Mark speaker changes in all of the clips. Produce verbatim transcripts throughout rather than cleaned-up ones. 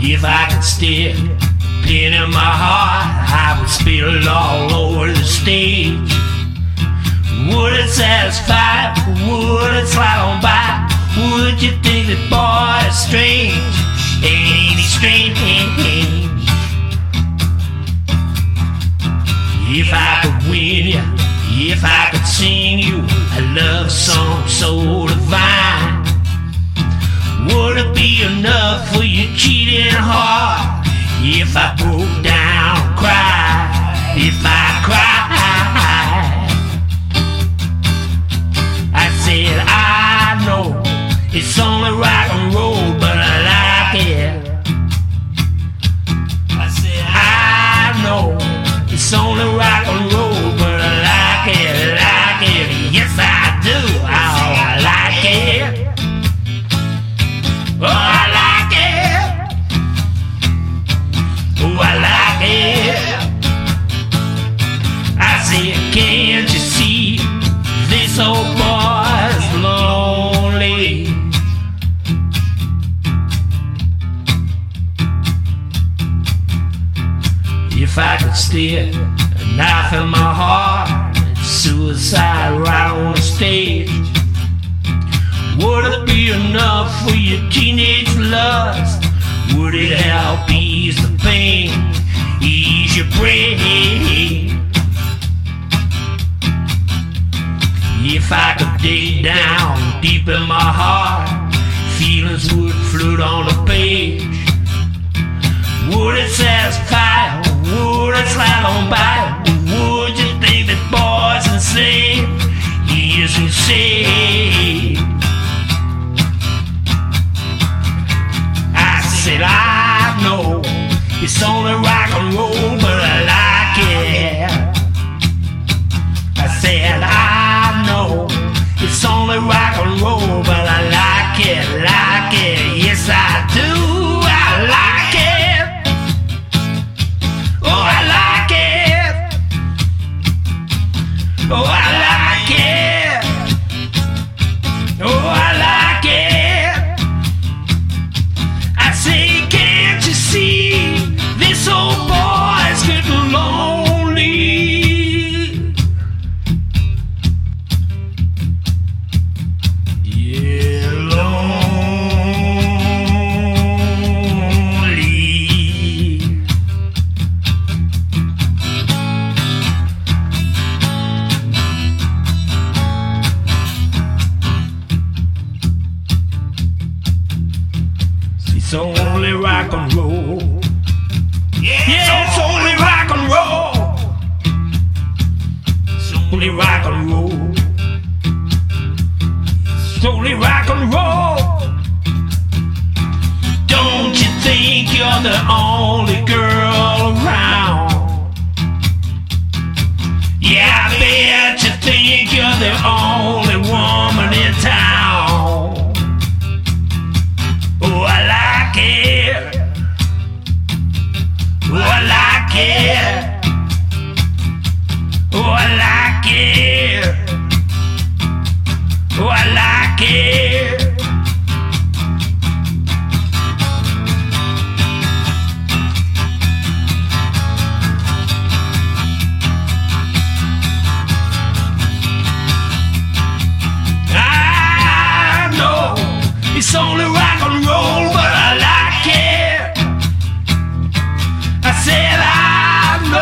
Speaker 1: If I could still pin in my heart, I would spill all over the stage. Would it satisfy? Would it slide on by? Would you think that boy is strange? Ain't he strange? If I could win you, if I could sing you a love song so divine, would it be enough for your cheating heart? If I broke down and cried, if I cried, I said I know it's only rock and roll, but I like it. I said I know it's only rock and roll, but I like it, like it. Yes I do, oh I like it. Oh I like it. Oh I like it. I said can't you see this old boy's lonely? If I could steer a knife in my heart, it's suicide right on the stage. Would it be enough for your teenage lust? Would it help ease the pain, ease your brain? If I could dig down deep in my heart, feelings would float on the page. Would it satisfy? Would it slide on by? Would you think that boy's insane? He is insane. I said I know it's only rock and roll, but I like it. I said I know it's only rock and roll, but I like it, like it. Yes I do, I like it. Oh I like it. Oh I like it. Oh I like it. I say can't you see this old boy's getting lonely? Yeah, lonely. It's only rock and roll. Yeah, yeah, it's only rock and roll. It's only rock and roll. It's only rock and roll. Don't you think you're the only girl around? Yeah, I bet you think you're the only woman in town. Oh, I like it. Oh, I like it. Oh, I like it. Oh, I like it. I know it's only rock and roll, but I like it. I said I know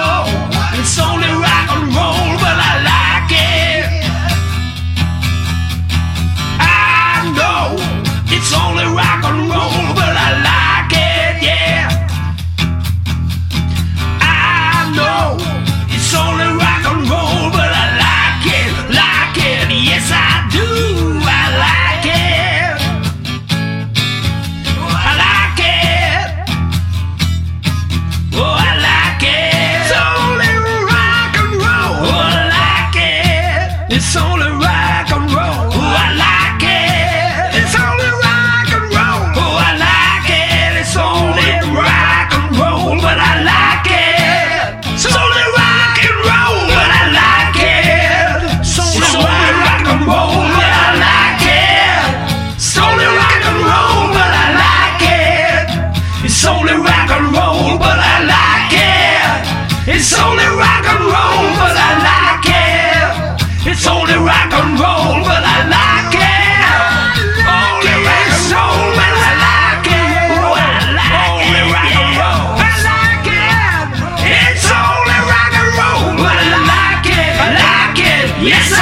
Speaker 1: only rock and roll, but I like it. It's only rock and roll, but I like it. It's only rock and roll, but I like it. Only rock and roll, but I like it. Oh, I like only it. Rock and roll. I like it. It's only rock and roll, but I like it. I like it. Yes.